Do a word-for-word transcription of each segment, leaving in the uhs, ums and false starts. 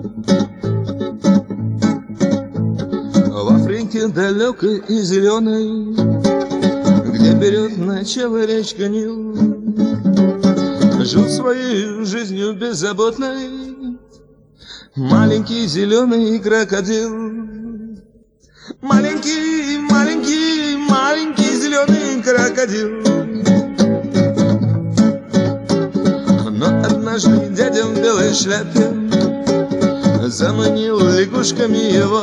В Африке далекой и зеленой, где берет начало речка Нил, жил своей жизнью беззаботной маленький зеленый крокодил. Маленький, маленький, маленький зеленый крокодил. Но однажды дядя в белой шляпе заманил лягушками его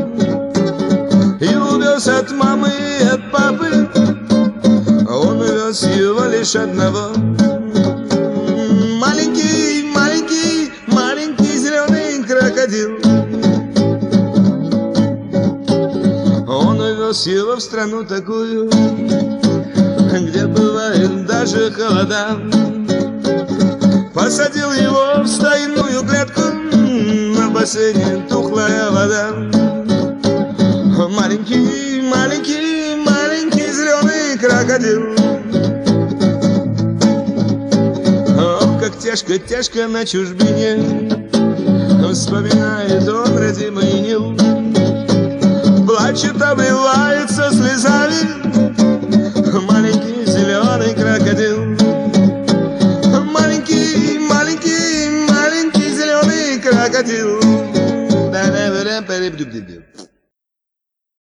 и увез от мамы и от папы. Он увез его лишь одного. Маленький, маленький, маленький зеленый крокодил. Он увез его в страну такую, где бывает даже холода. Посадил его в стайную клетку, на бассейне тухлая вода. Маленький, маленький, маленький зеленый крокодил. Ох, как тяжко, тяжко на чужбине, вспоминает он родимый Нил. Плачет, обливается слезами маленький зеленый крокодил. Маленький, маленький, маленький зеленый крокодил.